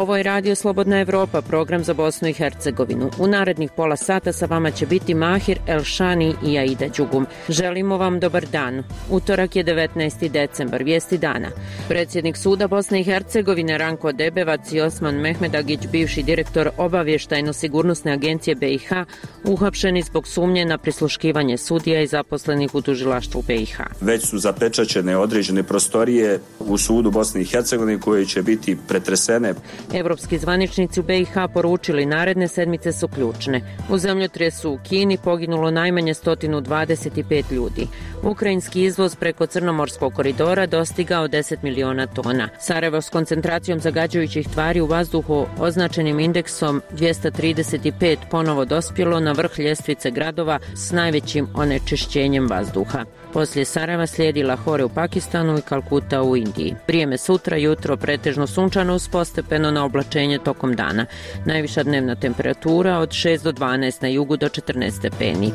Ovo je Radio Slobodna Evropa, program za Bosnu i Hercegovinu. U narednih pola sata sa vama će biti Mahir Elšani i Aida Đugum. Želimo vam dobar dan. Utorak je 19. decembar, vijesti dana. Predsjednik suda Bosne i Hercegovine Ranko Debevac i Osman Mehmedagić, bivši direktor obavještajno-sigurnosne agencije BiH, uhapšeni zbog sumnje na prisluškivanje sudija i zaposlenih u tužilaštvu BiH. Već su zapečaćene određene prostorije u sudu Bosne i Hercegovine koje će biti pretresene. Evropski zvaničnici u BiH poručili naredne sedmice su ključne. U zemljotresu u Kini poginulo najmanje 125 ljudi. Ukrajinski izvoz preko Crnomorskog koridora dostigao 10 miliona tona. Sarajevo s koncentracijom zagađujućih tvari u vazduhu označenim indeksom 235 ponovo dospjelo na vrh ljestvice gradova s najvećim onečišćenjem vazduha. Poslije Sarajeva slijedi Lahore u Pakistanu i Kalkuta u Indiji. Vrijeme sutra, jutro pretežno sunčano uz postepeno na oblačenje tokom dana. Najviša dnevna temperatura od 6 do 12, na jugu do 14 stepeni.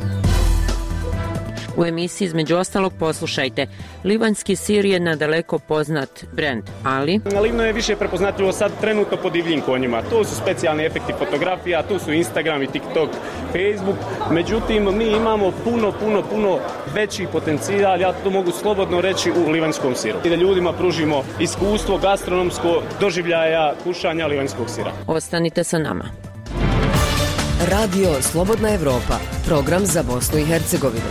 U emisiji između ostalog poslušajte: livanjski sir je nadaleko poznat brend, ali Livno je više prepoznatljivo sad trenutno po divljim konjima. Tu su specijalni efekti fotografija, tu su Instagram i TikTok, Facebook. Međutim, mi imamo puno veći potencijal, ja to mogu slobodno reći, u livanjskom siru. I da ljudima pružimo iskustvo gastronomsko doživljaja kušanja livanjskog sira. Ostanite sa nama. Radio Slobodna Evropa, program za Bosnu i Hercegovinu.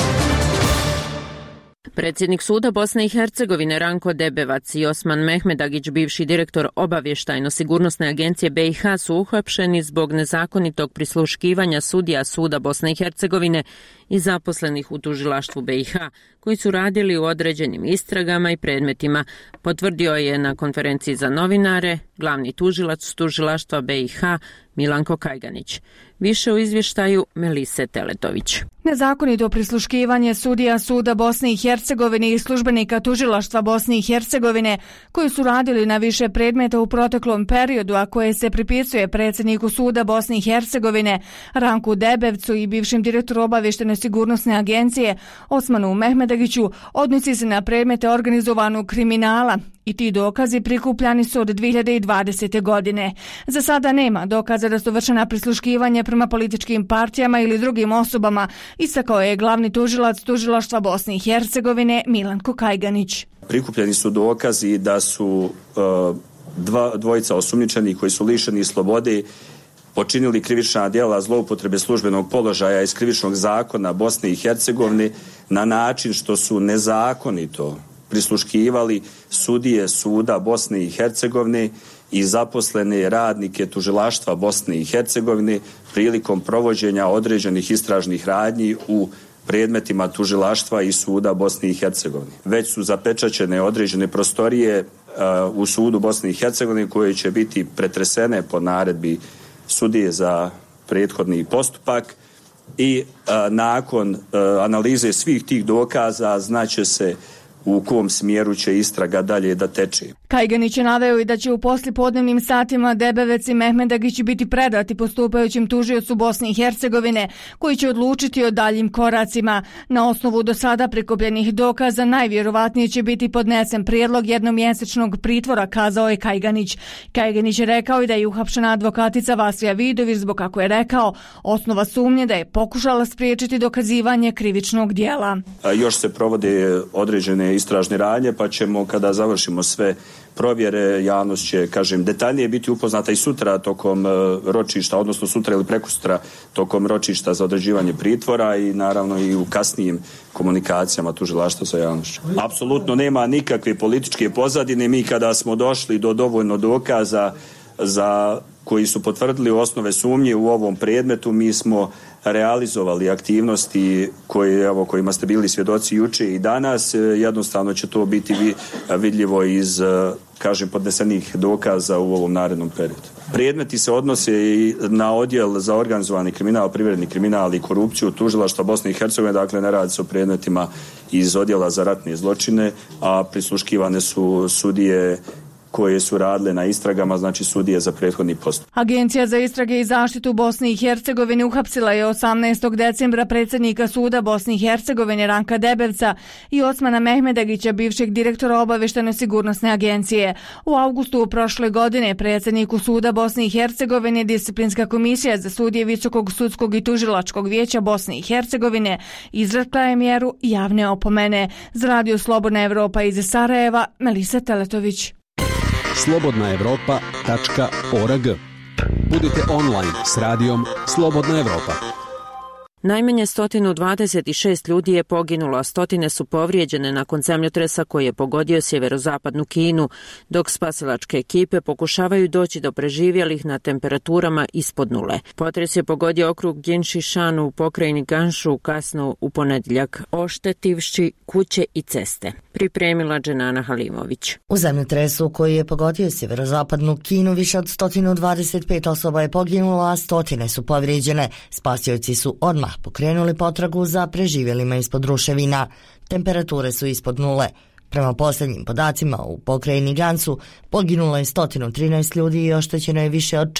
Predsjednik suda Bosne i Hercegovine Ranko Debevac i Osman Mehmedagić, bivši direktor obavještajno-sigurnosne agencije BiH, su uhapšeni zbog nezakonitog prisluškivanja sudija suda Bosne i Hercegovine i zaposlenih u tužilaštvu BiH, koji su radili u određenim istragama i predmetima, potvrdio je na konferenciji za novinare glavni tužilac tužilaštva BiH Milanko Kajganić. Više u izvještaju Melise Teletović. Nezakonito prisluškivanje sudija suda Bosne i Hercegovine i službenika tužilaštva Bosne i Hercegovine koji su radili na više predmeta u proteklom periodu, a koje se pripisuje predsjedniku suda Bosne i Hercegovine Ranku Debevcu i bivšim direktoru obavještajno-sigurnosne agencije Osmanu Mehmedagiću, odnosi se na predmete organizovanog kriminala i ti dokazi prikupljani su od 2020. godine. Za sada nema dokaza da su vršena prisluškivanja prema političkim partijama ili drugim osobama, istakao je glavni tužilac tužilaštva Bosne i Hercegovine Milanko Kajganić. Prikupljeni su dokazi da su dvojica osumnjičenih koji su lišeni slobode počinili krivična djela zloupotrebe službenog položaja iz krivičnog zakona Bosne i Hercegovine na način što su nezakonito prisluškivali sudije suda Bosne i Hercegovine i zaposlene radnike tužilaštva Bosne i Hercegovine prilikom provođenja određenih istražnih radnji u predmetima tužilaštva i suda Bosne i Hercegovine. Već su zapečaćene određene prostorije u sudu Bosne i Hercegovine koje će biti pretresene po naredbi sudije za prethodni postupak i nakon analize svih tih dokaza znaće se u kom smjeru će istraga dalje da teče. Kajganić je naveo i da će u poslijepodnevnim satima Debevec i Mehmedagić biti predati postupajućem tužiocu Bosne i Hercegovine, koji će odlučiti o daljim koracima. Na osnovu do sada prikupljenih dokaza najvjerovatnije će biti podnesen prijedlog jednomjesečnog pritvora, kazao je Kajganić. Kajganić je rekao i da je uhapšena advokatica Vasilija Vidović zbog, kako je rekao, osnova sumnje da je pokušala spriječiti dokazivanje krivičnog djela. Još se provode određene istražne radnje, pa ćemo, kada završimo sve provjere, javnost će, detaljnije biti upoznata i sutra tokom ročišta, odnosno sutra ili prekosutra tokom ročišta za određivanje pritvora i naravno i u kasnijim komunikacijama tužilaštva sa javnošću. Apsolutno nema nikakve političke pozadine. Mi kada smo došli do dovoljno dokaza koji su potvrdili osnove sumnje u ovom predmetu, mi smo realizovali aktivnosti kojima ste bili svjedoci juče i danas. Jednostavno će to biti vidljivo iz podnesenih dokaza u ovom narednom periodu. Predmeti se odnose i na odjel za organizovani kriminal, privredni kriminal i korupciju tužilaštva Bosne i Hercegovine, dakle ne radi se o predmetima iz odjela za ratne zločine, a prisluškivane su sudije koje su radile na istragama, znači sudije za prethodni postupak. Agencija za istrage i zaštitu u Bosni i Hercegovini uhapsila je 18. decembra predsjednika suda Bosne i Hercegovine Ranka Debevca i Osmana Mehmedagića, bivšeg direktora obavještajno-sigurnosne agencije. U avgustu prošle godine predsjedniku suda Bosne i Hercegovine Disciplinska komisija za sudije Visokog sudskog i tužilačkog vijeća Bosne i Hercegovine izrekla je mjeru javne opomene. Za Radio Slobodna Evropa iz Sarajeva, Melisa Teletović. slobodnaevropa.org. Budite online s radijom Slobodna Evropa. Najmanje 126 ljudi je poginulo, a stotine su povrijeđene nakon zemljotresa koji je pogodio sjeverozapadnu Kinu, dok spasilačke ekipe pokušavaju doći do preživjelih na temperaturama ispod nule. Potres je pogodio okrug Jinshishan u pokrajini Gansu kasno u ponedjeljak, oštetivši kuće i ceste. Pripremila Dženana Halimović. U zemljotresu koji je pogodio sjeverozapadnu Kinu više od 125 osoba je poginulo, a stotine su povrijeđene. Spasioci su odmah pokrenuli potragu za preživjelima ispod ruševina. Temperature su ispod nule. Prema posljednjim podacima u pokrajini Gansu poginulo je 113 ljudi i oštećeno je više od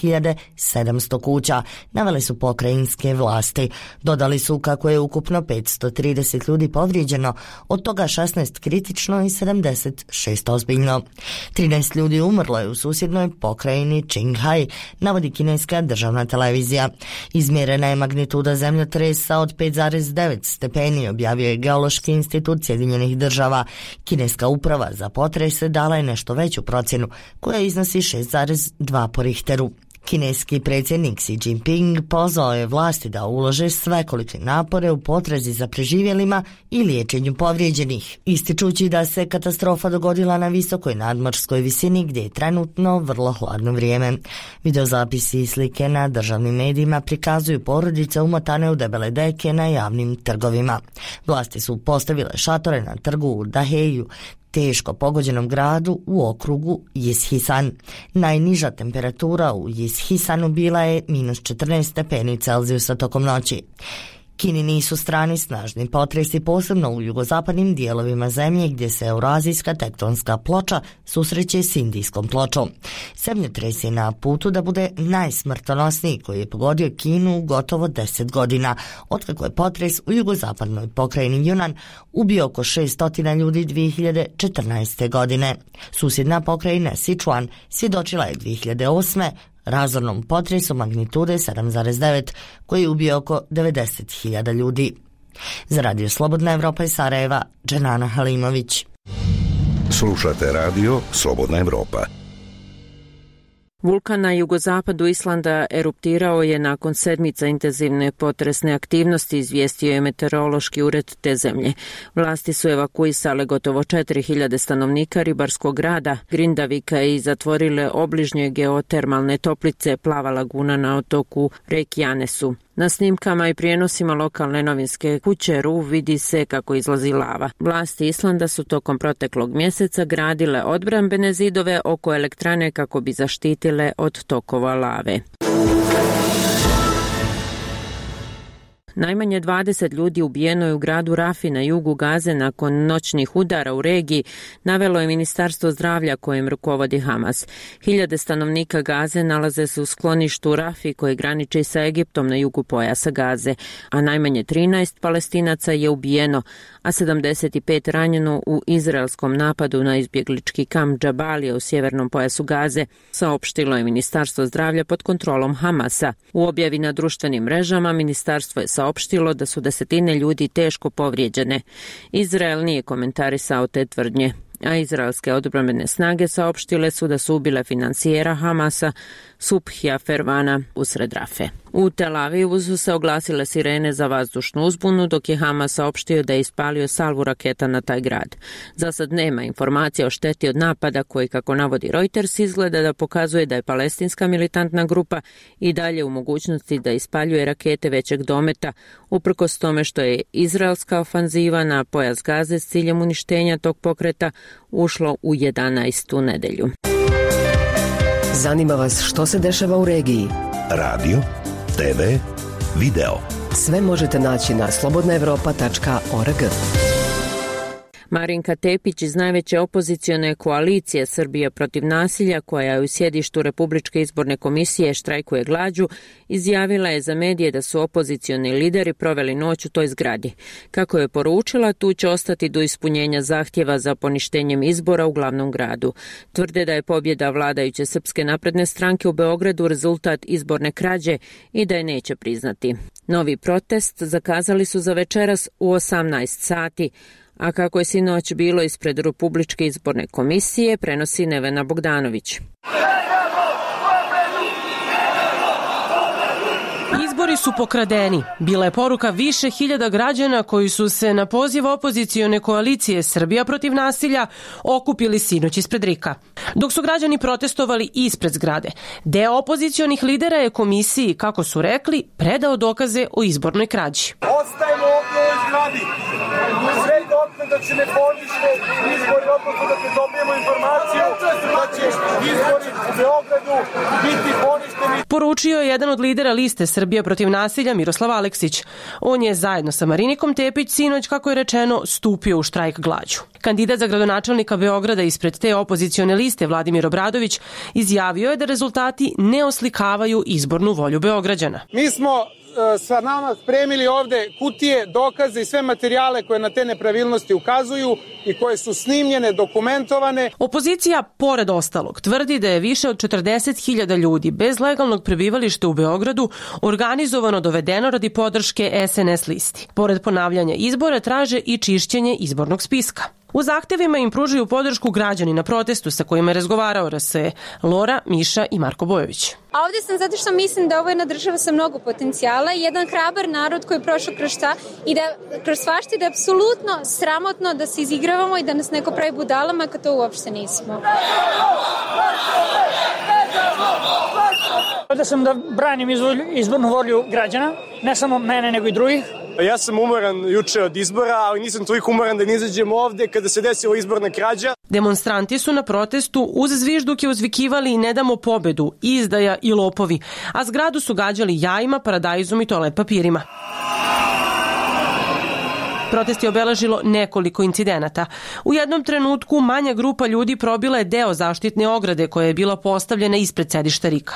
4700 kuća, navele su pokrajinske vlasti. Dodali su kako je ukupno 530 ljudi povrijeđeno, od toga 16 kritično i 76 ozbiljno. 13 ljudi umrlo je u susjednoj pokrajini Qinghai, navodi kineska državna televizija. Izmjerena je magnituda zemljotresa od 5,9 stepeni, objavio je Geološki institut Sjedinjenih država. Kineska uprava za potrese dala je nešto veću procjenu, koja iznosi 6,2 po Richteru. Kineski predsjednik Xi Jinping pozvao je vlasti da ulože svekolike napore u potrazi za preživjelima i liječenju povrijeđenih, ističući da se katastrofa dogodila na visokoj nadmorskoj visini gdje je trenutno vrlo hladno vrijeme. Videozapisi i slike na državnim medijima prikazuju porodice umotane u debele deke na javnim trgovima. Vlasti su postavile šatore na trgu u Daheju, teško pogođenom gradu u okrugu Jishisan. Najniža temperatura u Jishisanu bila je -14 stepeni Celzijusa tokom noći. Kini nisu strani snažni potresi, posebno u jugozapadnim dijelovima zemlje gdje se eurazijska tektonska ploča susreće s indijskom pločom. Zemljotres je na putu da bude najsmrtonosniji koji je pogodio Kinu gotovo 10 godina, otkako je potres u jugozapadnoj pokrajini Yunnan ubio oko 600 ljudi 2014. godine. Susjedna pokrajina Sichuan svjedočila je 2008. razornom potresu magnitude 7,9 koji je ubio oko 90.000 ljudi. Za Radio Slobodna Evropa iz Sarajeva, Dženana Halimović. Slušate Radio Slobodna Evropa. Vulkan na jugozapadu Islanda eruptirao je nakon sedmica intenzivne potresne aktivnosti, izvijestio je meteorološki ured te zemlje. Vlasti su evakuisale gotovo 4000 stanovnika ribarskog grada Grindavika i zatvorile obližnje geotermalne toplice Plava laguna na otoku Reykjanesu. Na snimkama i prijenosima lokalne novinske kuće RU vidi se kako izlazi lava. Vlasti Islanda su tokom proteklog mjeseca gradile odbrambene zidove oko elektrane kako bi zaštitile od tokova lave. Najmanje 20 ljudi ubijeno je u gradu Rafi na jugu Gaze nakon noćnih udara u regiji, navelo je Ministarstvo zdravlja kojim rukovodi Hamas. Hiljade stanovnika Gaze nalaze se u skloništu Rafi koji graniči sa Egiptom na jugu pojasa Gaze, a najmanje 13 Palestinaca je ubijeno, a 75 ranjeno u izraelskom napadu na izbjeglički kamp Džabalija u sjevernom pojasu Gaze, saopštilo je Ministarstvo zdravlja pod kontrolom Hamasa. U objavi na društvenim mrežama ministarstvo je saopštilo da su desetine ljudi teško povrijeđene. Izrael nije komentarisao te tvrdnje, a izraelske odbrambene snage saopštile su da su ubile financijera Hamasa Subhija Fervana usred Rafe. U Tel Avivu su se oglasile sirene za vazdušnu uzbunu, dok je Hamas saopštio da je ispalio salvu raketa na taj grad. Za sad nema informacija o šteti od napada koji, kako navodi Reuters, izgleda da pokazuje da je palestinska militantna grupa i dalje u mogućnosti da ispaljuje rakete većeg dometa, uprkos tome što je izraelska ofanziva na pojas Gaze s ciljem uništenja tog pokreta ušlo u 11. nedelju. Zanima vas što se dešava u regiji? Radio, TV, video. Sve možete naći na slobodnaevropa.org. Marinka Tepić iz najveće opozicione koalicije Srbija protiv nasilja, koja u sjedištu Republičke izborne komisije štrajkuje glađu, izjavila je za medije da su opozicioni lideri proveli noć u toj zgradi. Kako je poručila, tu će ostati do ispunjenja zahtjeva za poništenjem izbora u glavnom gradu. Tvrde da je pobjeda vladajuće Srpske napredne stranke u Beogradu rezultat izborne krađe i da je neće priznati. Novi protest zakazali su za večeras u 18 sati, a kako je sinoć bilo ispred Republičke izborne komisije, prenosi Nevena Bogdanović. Izbori su pokradeni. Bila je poruka više hiljada građana koji su se na poziv opozicione koalicije Srbija protiv nasilja okupili sinoć ispred RIK-a. Dok su građani protestovali ispred zgrade, deo opozicionih lidera je komisiji, kako su rekli, predao dokaze o izbornoj krađi. Ostajemo ovdje u ovoj zgradi. Sve dotle da će ne ponište izbori, odnosno da će dobijemo informaciju da će izbori u Beogradu biti poništeni. Poručio je jedan od lidera liste Srbija protiv nasilja, Miroslav Aleksić. On je zajedno sa Marinikom Tepić sinoć, kako je rečeno, stupio u štrajk glađu. Kandidat za gradonačelnika Beograda ispred te opozicione liste, Vladimir Obradović, izjavio je da rezultati ne oslikavaju izbornu volju Beograđana. Mi smo sa nama spremili ovde kutije, dokaze i sve materijale koje na te nepravilnosti ukazuju i koje su snimljene, dokumentovane. Opozicija, pored ostalog, tvrdi da je više od 40.000 ljudi bez legalnog prebivališta u Beogradu organizovano dovedeno radi podrške SNS listi. Pored ponavljanja izbora traže i čišćenje izbornog spiska. U zahtevima im pružaju podršku građani na protestu sa kojima je razgovarao RSE, Lora, Miša i Marko Bojović. A ovdje sam zato što mislim da ovo je jedna država sa mnogo potencijala i jedan hrabar narod koji je prošao kroz šta i da kroz svašta da je apsolutno sramotno da se izigravamo i da nas neko pravi budalama kad to uopšte nismo. Ovdje sam da branim izbornu volju građana, ne samo mene nego i drugih. Ja sam umoran juče od izbora, ali nisam toliko umoran da ne izađem ovde kada se desila izborna krađa. Demonstranti su na protestu uz zvižduke uzvikivali "Ne damo pobedu", "Izdaja" i "Lopovi", a zgradu su gađali jajima, paradajzom i toalet papirima. Protest je obeležilo nekoliko incidenata. U jednom trenutku manja grupa ljudi probila je deo zaštitne ograde koja je bila postavljena ispred sedišta RIK-a.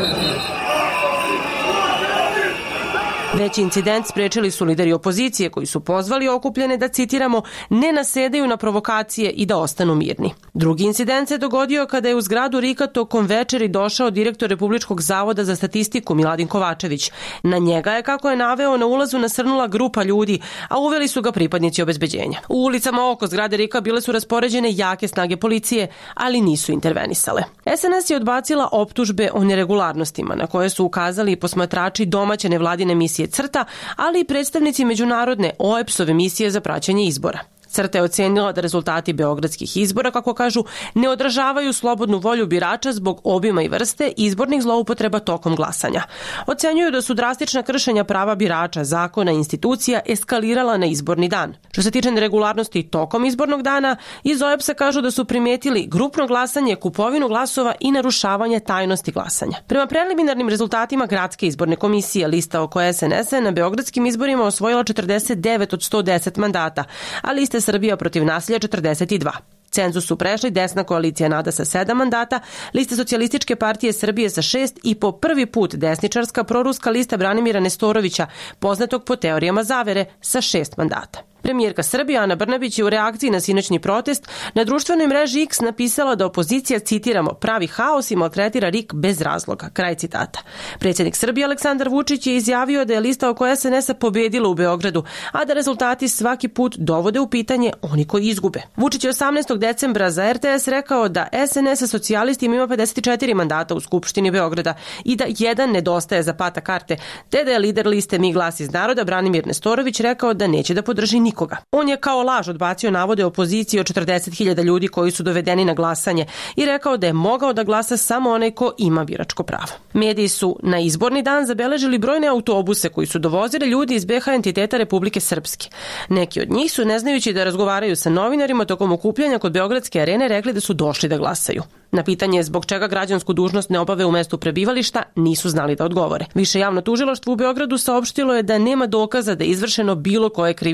Veći incident sprečili su lideri opozicije koji su pozvali okupljene da, citiramo, "ne nasedaju na provokacije i da ostanu mirni". Drugi incident se dogodio kada je u zgradu RIK-a tokom večeri došao direktor Republičkog zavoda za statistiku Miladin Kovačević. Na njega je, kako je naveo, na ulazu nasrnula grupa ljudi, a uveli su ga pripadnici obezbeđenja. U ulicama oko zgrade RIK-a bile su raspoređene jake snage policije, ali nisu intervenisale. SNS je odbacila optužbe o neregularnostima na koje su ukazali posmatrači domaće nevladine misije CRTA, ali i predstavnici međunarodne OEBS-ove misije za praćenje izbora. CRTA je ocenila da rezultati beogradskih izbora, kako kažu, ne odražavaju slobodnu volju birača zbog obima i vrste izbornih zloupotreba tokom glasanja. Ocenjuju da su drastična kršenja prava birača, zakona i institucija eskalirala na izborni dan. Što se tiče neregularnosti tokom izbornog dana, iz OEBS-a kažu da su primetili grupno glasanje, kupovinu glasova i narušavanje tajnosti glasanja. Prema preliminarnim rezultatima Gradske izborne komisije, lista oko SNS-a na beogradskim izborima osvojila 49 od 110 mandata, a lista Srbija protiv nasilja 42. Cenzus su prešli desna koalicija NADA sa 7 mandata, lista Socijalističke partije Srbije sa 6 i po prvi put desničarska proruska lista Branimira Nestorovića, poznatog po teorijama zavere, sa 6 mandata. Premijerka Srbije Ana Brnabić je u reakciji na sinoćni protest na društvenoj mreži X napisala da opozicija, citiramo, "pravi haos i maltretira RIK bez razloga", kraj citata. Predsjednik Srbije Aleksandar Vučić je izjavio da je lista oko SNS-a pobedila u Beogradu, a da rezultati svaki put dovode u pitanje oni koji izgube. Vučić je 18. decembra za RTS rekao da SNS sa socijalistima ima 54 mandata u Skupštini Beograda i da jedan nedostaje za pata karte, te da je lider liste Mi glas iz naroda Branimir Nestorović rekao da neće da podrži nikoga. On je kao laž odbacio navode opozicije o 40.000 ljudi koji su dovedeni na glasanje i rekao da je mogao da glasa samo onaj ko ima biračko pravo. Mediji su na izborni dan zabeležili brojne autobuse koji su dovozili ljudi iz BH entiteta Republike Srpske. Neki od njih su, ne znajući da razgovaraju sa novinarima tokom okupljanja kod Beogradske arene, rekli da su došli da glasaju. Na pitanje zbog čega građansku dužnost ne obave u mestu prebivališta, nisu znali da odgovore. Više javno tužilaštvo u Beogradu saopštilo je da nema dokaza da je izvršeno bilo koje krivično delo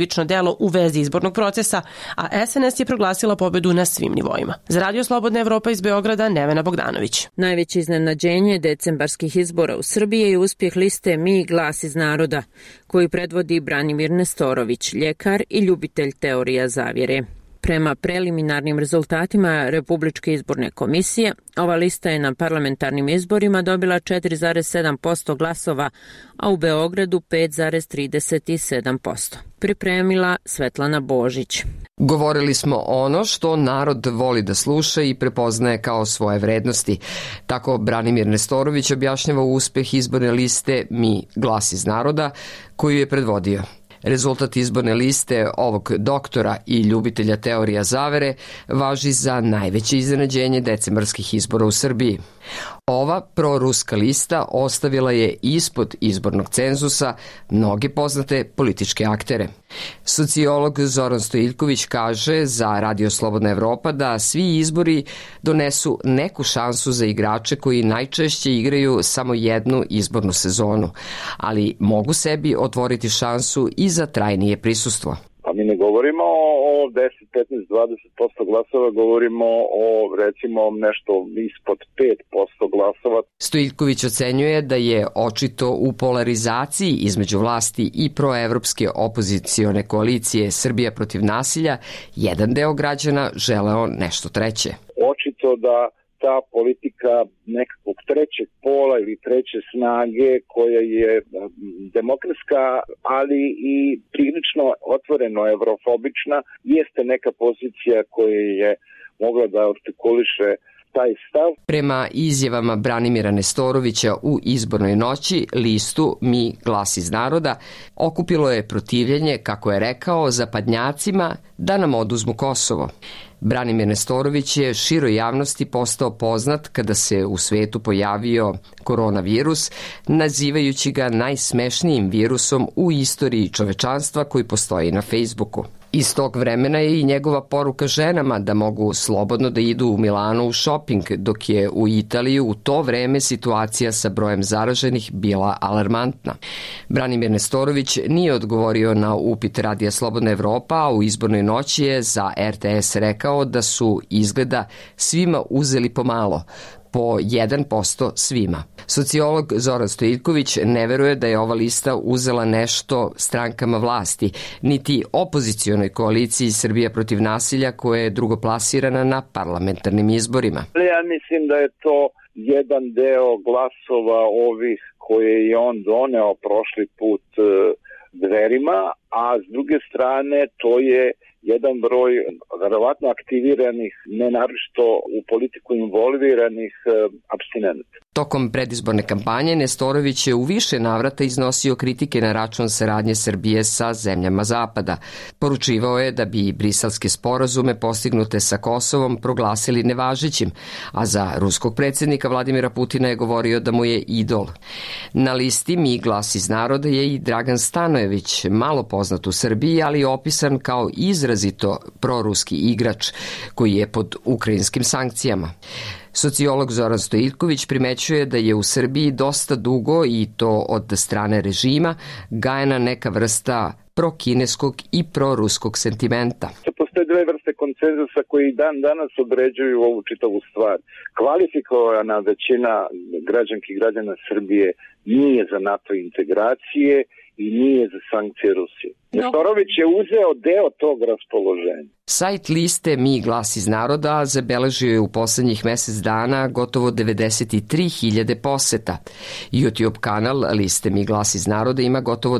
postojalo u vezi izbornog procesa, a SNS je proglasila pobedu na svim nivoima. Za Radio Slobodna Evropa iz Beograda, Nevena Bogdanović. Najveće iznenađenje decembarskih izbora u Srbiji je uspjeh liste Mi glas iz naroda, koju predvodi Branimir Nestorović, ljekar i ljubitelj teorija zavjere. Prema preliminarnim rezultatima Republičke izborne komisije, ova lista je na parlamentarnim izborima dobila 4,7% glasova, a u Beogradu 5,37%. Pripremila Svetlana Božić. Govorili smo ono što narod voli da sluša i prepoznaje kao svoje vrednosti. Tako Branimir Nestorović objašnjava uspeh izborne liste Mi glas iz naroda, koju je predvodio. Rezultat izborne liste ovog doktora i ljubitelja teorija zavere važi za najveće iznenađenje decembarskih izbora u Srbiji. Ova proruska lista ostavila je ispod izbornog cenzusa mnoge poznate političke aktere. Sociolog Zoran Stojiljković kaže za Radio Slobodna Evropa da svi izbori donesu neku šansu za igrače koji najčešće igraju samo jednu izbornu sezonu, ali mogu sebi otvoriti šansu i za trajnije prisustvo. Pa mi ne govorimo o 10, 15, 20% glasova, govorimo o recimo nešto ispod 5% glasova. Stojiljković ocenjuje da je očito u polarizaciji između vlasti i proevropske opozicione koalicije Srbija protiv nasilja jedan deo građana želeo nešto treće. Očito da ta politika nekakvog trećeg pola ili treće snage koja je demokratska, ali i prilično otvoreno evrofobična, jeste neka pozicija koja je mogla da artikuliše taj stav. Prema izjavama Branimira Nestorovića u izbornoj noći, listu Mi glas iz naroda okupilo je protivljenje, kako je rekao, zapadnjacima da nam oduzmu Kosovo. Branimir Nestorović je široj javnosti postao poznat kada se u svetu pojavio koronavirus, nazivajući ga najsmešnijim virusom u istoriji čovečanstva koji postoji na Facebooku. Iz tog vremena je i njegova poruka ženama da mogu slobodno da idu u Milanu u šoping, dok je u Italiji u to vreme situacija sa brojem zaraženih bila alarmantna. Branimir Nestorović nije odgovorio na upit Radija Slobodna Evropa, a u izbornoj noći je za RTS rekao da su izgleda svima uzeli pomalo, po 1% svima. Sociolog Zoran Stojiljković ne veruje da je ova lista uzela nešto strankama vlasti, niti opozicionoj koaliciji Srbija protiv nasilja koja je drugoplasirana na parlamentarnim izborima. Ja mislim da je to jedan deo glasova ovih koje je on doneo prošli put Dverima, a s druge strane to je jedan broj verovatno aktiviranih, ne naročito u politiku involviranih apstinenata. Tokom predizborne kampanje Nestorović je u više navrata iznosio kritike na račun saradnje Srbije sa zemljama Zapada. Poručivao je da bi briselske sporazume postignute sa Kosovom proglasili nevažećim, a za ruskog predsjednika Vladimira Putina je govorio da mu je idol. Na listi Mi glas iz naroda je i Dragan Stanojević, malo poznat u Srbiji, ali opisan kao izrazito proruski igrač koji je pod ukrajinskim sankcijama. Sociolog Zoran Stojiljković primećuje da je u Srbiji dosta dugo, i to od strane režima, gajena neka vrsta prokineskog i proruskog sentimenta. Postoje dve vrste konsenzusa koji dan danas određuju ovu čitavu stvar. Kvalifikovana većina građanki i građana Srbije nije za NATO integracije i nije za sankcije Rusije. Nestorović je uzeo deo tog raspoloženja. Sajt liste Mi glas iz naroda zabeležio je u poslednjih mesec dana gotovo 93.000 poseta. YouTube kanal liste Mi glas iz naroda ima gotovo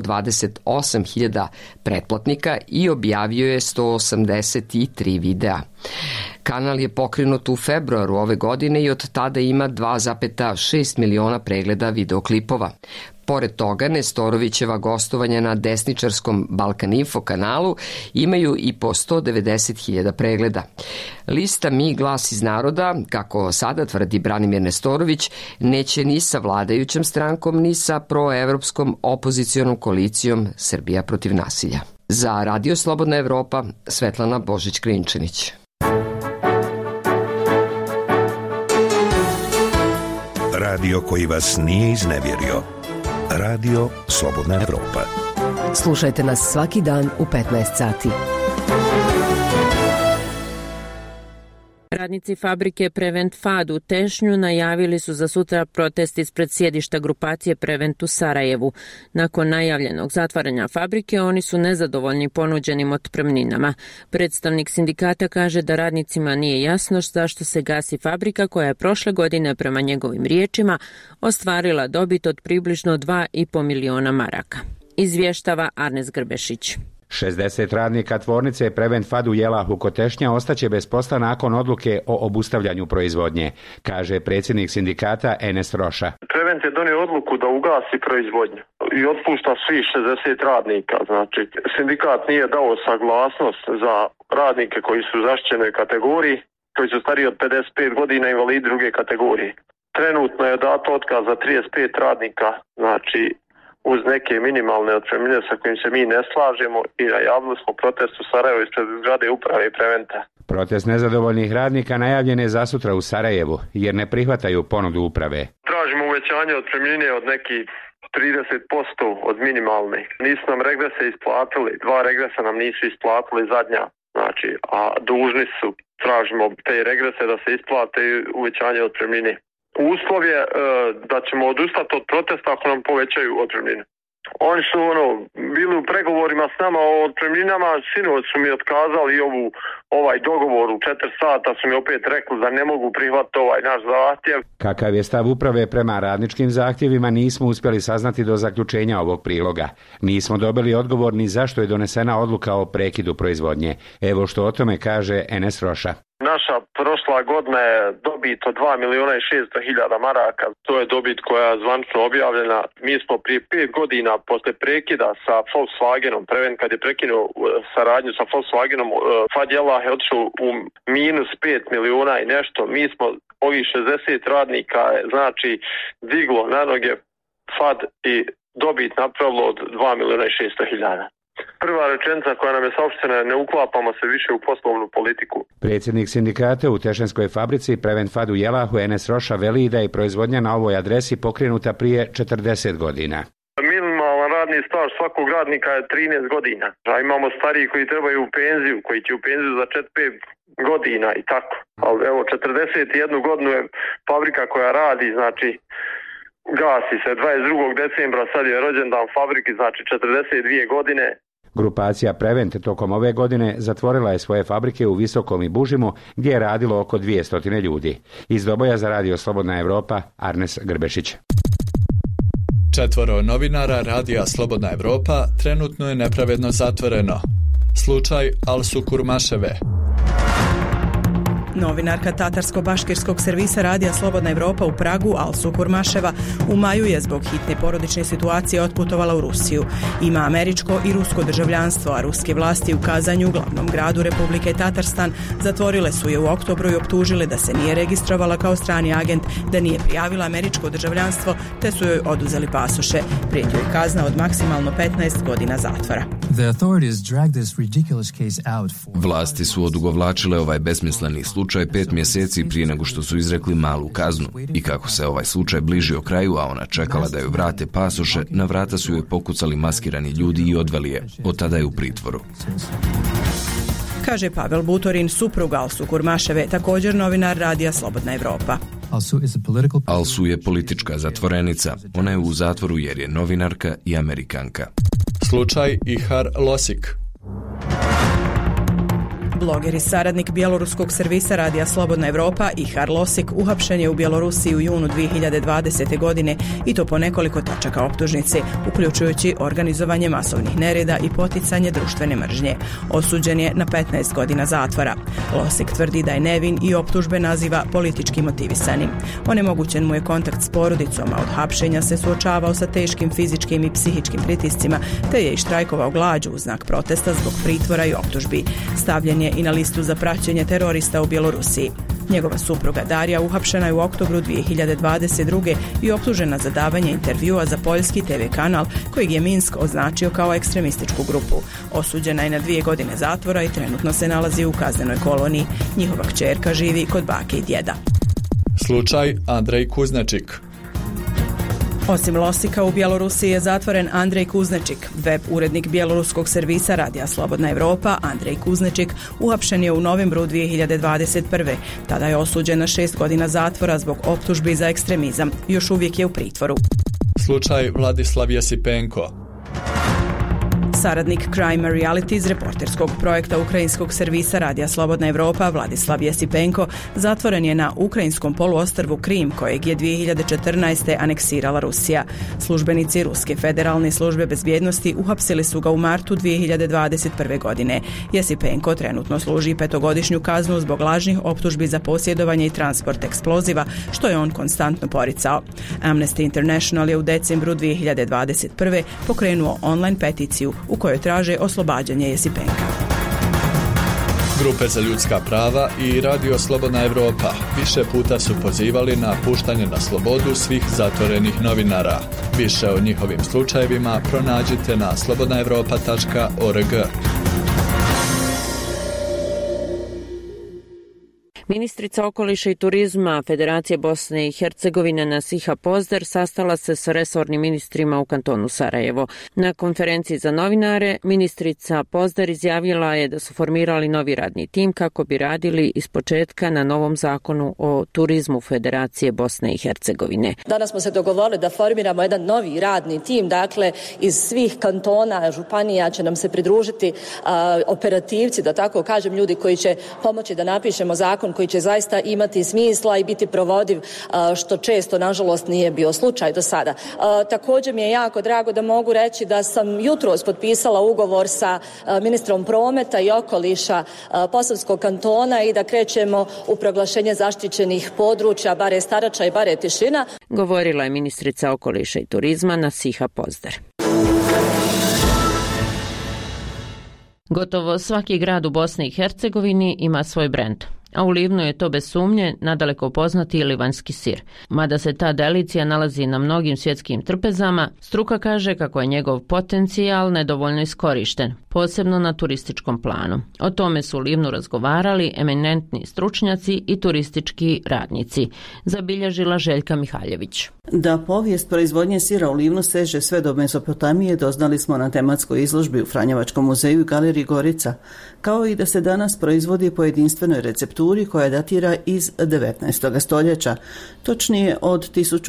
28.000 pretplatnika i objavio je 183 videa. Kanal je pokrenut u februaru ove godine i od tada ima 2,6 miliona pregleda videoklipova. Pored toga, Nestorovićeva gostovanja na desničarskom Balkan Info kanalu imaju i po 190.000 pregleda. Lista Mi glas iz naroda, kako sada tvrdi Branimir Nestorović, neće ni sa vladajućom strankom, ni sa proevropskom opozicionom koalicijom Srbija protiv nasilja. Za Radio Slobodna Evropa, Svetlana Božić-Klinčanić. Radio koji vas nije iznevjerio. Radio Slobodna Evropa. Slušajte nas svaki dan u 15 sati. Radnici fabrike Prevent Fad u Tešnju najavili su za sutra protest ispred sjedišta grupacije Prevent u Sarajevu. Nakon najavljenog zatvaranja fabrike, oni su nezadovoljni ponuđenim otpremninama. Predstavnik sindikata kaže da radnicima nije jasno zašto se gasi fabrika koja je prošle godine, prema njegovim riječima, ostvarila dobit od približno 2,5 miliona maraka. Izvještava Arnes Grbešić. 60 radnika tvornice Prevent Fad u Jelahu kod Tešnja ostaće bez posla nakon odluke o obustavljanju proizvodnje, kaže predsjednik sindikata Enes Roša. Prevent je donio odluku da ugasi proizvodnju i otpušta svih 60 radnika. Znači, sindikat nije dao saglasnost za radnike koji su u zaštićenoj kategoriji, koji su stariji od 55 godina, invalidi druge kategorije. Trenutno je dato otkaz za 35 radnika, znači uz neke minimalne otpremnine sa kojim se mi ne slažemo, i najavili smo protest u Sarajevu ispred zgrade uprave Preventa. Protest nezadovoljnih radnika najavljen je za sutra u Sarajevu, jer ne prihvataju ponudu uprave. Tražimo uvećanje otpremnine od nekih 30% od minimalne. Nisu nam regrese isplatili, 2 regresa nam nisu isplatili zadnja, znači, a dužni su. Tražimo te regrese da se isplate i uvećanje otpremnine. Uslov je da ćemo odustati od protesta ako nam povećaju otpremnine. Oni su bili u pregovorima s nama o otpremninama, sinoć su mi otkazali ovaj dogovor u 4 sata, su mi opet rekli da ne mogu prihvatiti ovaj naš zahtjev. Kakav je stav uprave prema radničkim zahtjevima nismo uspjeli saznati do zaključenja ovog priloga. Nismo dobili odgovor ni zašto je donesena odluka o prekidu proizvodnje. Evo što o tome kaže Enes Roša. Naša prošla godina je dobit od 2.600.000 maraka. To je dobit koja je zvančno objavljena. Mi smo prije 5 godina posle prekida sa Volkswagenom, Prevent kad je prekinuo saradnju sa Volkswagenom, Fad Jelah je otišao u minus 5 miliona i nešto. Mi smo ovih 60 radnika, znači, diglo na noge Fad i dobit napravilo od 2.600.000. Prva rečenica koja nam je saopštena, ne uklapamo se više u poslovnu politiku. Predsjednik sindikata u Tešanskoj fabrici Prevent Fad u Jelahu Enes Roša veli da je proizvodnja na ovoj adresi pokrenuta prije 40 godina. Minimalan radni staž svakog radnika je 13 godina. A imamo stariji koji trebaju u penziju, koji će u penziju za 4-5 godina i tako. Ali evo, 41 godinu je fabrika koja radi, znači, gasi se 22. decembra, sad je rođendan fabriki, znači 42 godine. Grupacija Prevent tokom ove godine zatvorila je svoje fabrike u Visokom i Bužimu, gdje je radilo oko 200 ljudi. Iz Doboja za Radio Slobodna Evropa, Arnes Grbešić. 4 novinara Radija Slobodna Evropa trenutno je nepravedno zatvoreno. Slučaj Alsu Kurmaševe. Novinarka tatarsko-baškirskog servisa Radija Slobodna Evropa u Pragu, Alsu Kurmaševa, u maju je zbog hitne porodične situacije otputovala u Rusiju. Ima američko i rusko državljanstvo, a ruske vlasti u Kazanju, glavnom gradu Republike Tatarstan, zatvorile su je u oktobru i optužile da se nije registrovala kao strani agent, da nije prijavila američko državljanstvo, te su joj oduzeli pasoše. Prijeti joj kazna od maksimalno 15 godina zatvora. Vlasti su odugovlačile ovaj besmisleni slučaj 5 mjeseci prije nego što su izrekli malu kaznu. I kako se ovaj slučaj bližio kraju, a ona čekala da joj vrate pasoše, na vrata su joj pokucali maskirani ljudi i odveli je. Od tada je u pritvoru. Kaže Pavel Butorin, suprug Alsu Kurmaševe, također novinar Radija Slobodna Evropa. Alsu je politička zatvorenica. Ona je u zatvoru jer je novinarka i Amerikanka. Slučaj Ihar Losik. Bloger i saradnik bjeloruskog servisa Radija Slobodna Evropa Ihar Losik uhapšen je u Bjelorusiji u junu 2020. godine i to po nekoliko tačaka optužnice, uključujući organizovanje masovnih nereda i poticanje društvene mržnje. Osuđen je na 15 godina zatvora. Losik tvrdi da je nevin i optužbe naziva politički motivisanim. Onemogućen mu je kontakt s porodicom, a od hapšenja se suočavao sa teškim fizičkim i psihičkim pritiscima, te je i štrajkovao glađu u znak protesta zbog pritvora i optužbi. Stavljen je i na listu za praćenje terorista u Bjelorusiji. Njegova supruga Darija uhapšena je u oktobru 2022. i optužena za davanje intervjua za poljski TV kanal kojeg je Minsk označio kao ekstremističku grupu. Osuđena je na 2 godine zatvora i trenutno se nalazi u kaznenoj koloniji. Njihova kćerka živi kod bake i djeda. Slučaj Andrej Kuznačik. Osim Losika, u Bjelorusiji je zatvoren Andrej Kuznečik. Web urednik bjeloruskog servisa Radija Slobodna Evropa, Andrej Kuznečik, uhapšen je u novembru 2021. Tada je osuđen na 6 godina zatvora zbog optužbi za ekstremizam. Još uvijek je u pritvoru. Slučaj Vladislav Jesipenko. Saradnik Crime Reality iz reporterskog projekta ukrajinskog servisa Radija Slobodna Evropa Vladislav Jesipenko zatvoren je na ukrajinskom poluostrvu Krim, kojeg je 2014. aneksirala Rusija. Službenici Ruske federalne službe bezbjednosti uhapsili su ga u martu 2021. godine. Jesipenko trenutno služi 5-godišnju kaznu zbog lažnih optužbi za posjedovanje i transport eksploziva, što je on konstantno poricao. Amnesty International je u decembru 2021. pokrenuo online peticiju u kojoj traže oslobađanje Jesipenka. Grupe za ljudska prava i Radio Slobodna Evropa više puta su pozivali na puštanje na slobodu svih zatvorenih novinara. Više o njihovim slučajevima pronađite na slobodnaevropa.org. Ministrica okoliša i turizma Federacije Bosne i Hercegovine Nasiha Pozdar sastala se s resornim ministrima u kantonu Sarajevo. Na konferenciji za novinare ministrica Pozdar izjavila je da su formirali novi radni tim kako bi radili ispočetka na novom zakonu o turizmu Federacije Bosne i Hercegovine. Danas smo se dogovorili da formiramo jedan novi radni tim, dakle iz svih kantona, županija će nam se pridružiti operativci, da tako kažem, ljudi koji će pomoći da napišemo zakon koji će zaista imati smisla i biti provodiv, što često, nažalost, nije bio slučaj do sada. Također mi je jako drago da mogu reći da sam jutros potpisala ugovor sa ministrom prometa i okoliša Posavskog kantona i da krećemo u proglašenje zaštićenih područja Bare Starača i Bare Tišina. Govorila je ministrica okoliša i turizma Nasiha Pozdar. Gotovo svaki grad u Bosni i Hercegovini ima svoj brend. A u Livnu je to bez sumnje nadaleko poznati livanjski sir. Mada se ta delicija nalazi na mnogim svjetskim trpezama, struka kaže kako je njegov potencijal nedovoljno iskorišten, posebno na turističkom planu. O tome su u Livnu razgovarali eminentni stručnjaci i turistički radnici, zabilježila Željka Mihaljević. Da povijest proizvodnje sira u Livnu seže sve do Mezopotamije doznali smo na tematskoj izložbi u Franjevačkom muzeju i galeriji Gorica, kao i da se danas proizvodi po jedinstvenoj recepturi koja datira iz 19. stoljeća, točnije od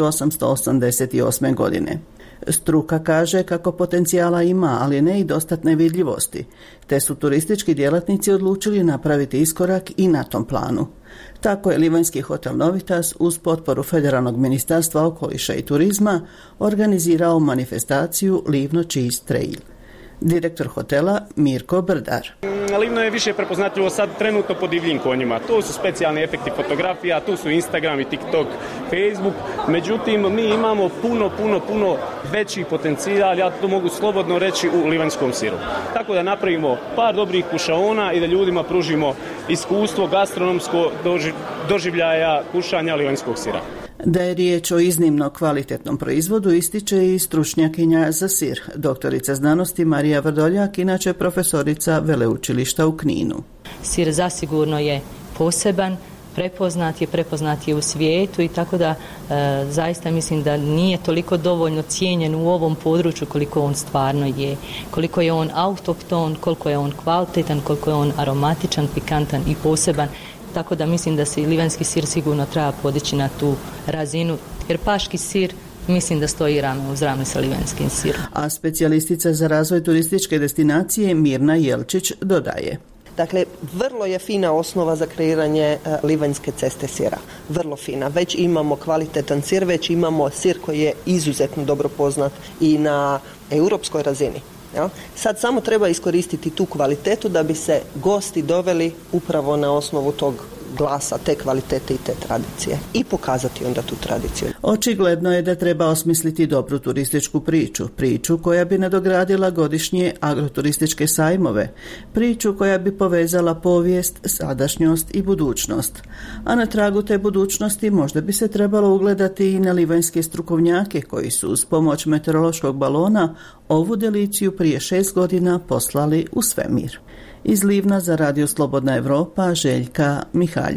1888. godine. Struka kaže kako potencijala ima, ali ne i dostatne vidljivosti, te su turistički djelatnici odlučili napraviti iskorak i na tom planu. Tako je livanjski hotel Novitas uz potporu Federalnog ministarstva okoliša i turizma organizirao manifestaciju Livno Cheese Trail. Direktor hotela Mirko Brdar. Livno je više prepoznatljivo sad trenutno po divljim konjima. Tu su specijalni efekti fotografija, tu su Instagram i TikTok, Facebook. Međutim, mi imamo puno veći potencijal, ja to mogu slobodno reći, u livanjskom siru. Tako da napravimo par dobrih kušaona i da ljudima pružimo iskustvo gastronomsko doživljaja kušanja livanjskog sira. Da je riječ o iznimno kvalitetnom proizvodu ističe i stručnjakinja za sir, doktorica znanosti Marija Vrdoljak, inače profesorica veleučilišta u Kninu. Sir zasigurno je poseban, prepoznat je u svijetu i tako da zaista mislim da nije toliko dovoljno cijenjen u ovom području koliko on stvarno je. Koliko je on autohton, koliko je on kvalitetan, koliko je on aromatičan, pikantan i poseban. Tako da mislim da se i livanjski sir sigurno treba podići na tu razinu, jer paški sir mislim da stoji rame uz rame sa livanjskim sirom. A specijalistica za razvoj turističke destinacije Mirna Jelčić dodaje. Dakle, vrlo je fina osnova za kreiranje livanjske ceste sira. Vrlo fina. Već imamo kvalitetan sir, već imamo sir koji je izuzetno dobro poznat i na europskoj razini. Ja? Sad samo treba iskoristiti tu kvalitetu da bi se gosti doveli upravo na osnovu tog glasa, te kvalitete i te tradicije i pokazati onda tu tradiciju. Očigledno je da treba osmisliti dobru turističku priču koja bi nadogradila godišnje agroturističke sajmove, priču koja bi povezala povijest, sadašnjost i budućnost. A na tragu te budućnosti možda bi se trebalo ugledati i na livanjske strukovnjake koji su uz pomoć meteorološkog balona ovu deliciju prije 6 godina poslali u svemir. Iz Livna za Radio Slobodna Evropa, Željka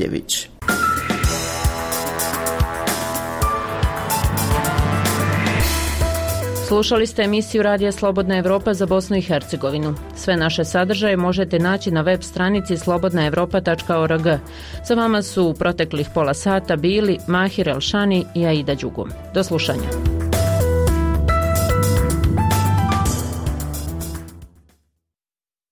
Mihaljević. Slušali ste emisiju Radija Slobodna Evropa za Bosnu i Hercegovinu. Sve naše sadržaje možete naći na web stranici slobodnaevropa.org. Za vama su u proteklih pola sata bili Mahir Elšani i Aida Đugum. Do slušanja.